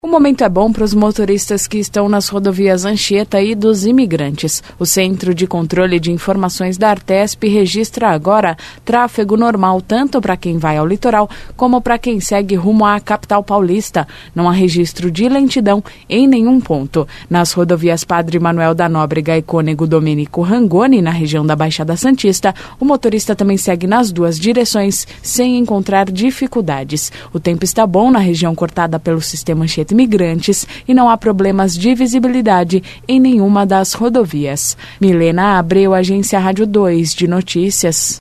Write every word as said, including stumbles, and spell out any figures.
O momento é bom para os motoristas que estão nas rodovias Anchieta e dos imigrantes. O Centro de Controle de Informações da Artesp registra agora tráfego normal tanto para quem vai ao litoral como para quem segue rumo à capital paulista. Não há registro de lentidão em nenhum ponto. Nas rodovias Padre Manuel da Nóbrega e Cônego Domênico Rangoni, na região da Baixada Santista, o motorista também segue nas duas direções sem encontrar dificuldades. O tempo está bom na região cortada pelo sistema Anchieta Imigrantes e não há problemas de visibilidade em nenhuma das rodovias. Milena Abreu, Agência Rádio dois de Notícias.